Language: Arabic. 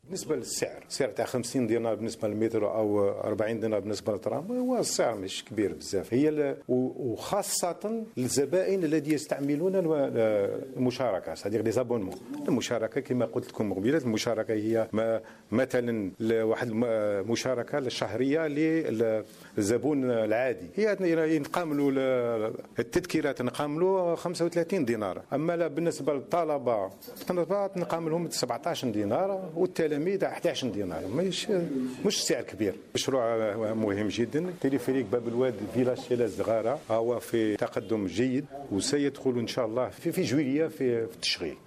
بالنسبه للسعر، السعر تاع 50 دينار بالنسبه للمتر او 40 دينار بالنسبه للترام هو السعر مش كبير بزاف. هي وخاصه للزبائن الذين يستعملون المشاركه، صديق لي زابونمون. المشاركه كما قلت لكم قبيله، المشاركه هي مثلا واحد المشاركه الشهريه للزبون العادي، هي نقاملوا التذكيرات نقاملوا 35 دينار، اما بالنسبه للطلبه نقاملهم 17 دينار والتلاميذ 11 دينار. مش سعر كبير. مشروع مهم جدا. تلفريق باب الواد فيلاج شيلا صغاره هو في تقدم جيد وسيدخل ان شاء الله في جويليه في التشغيل.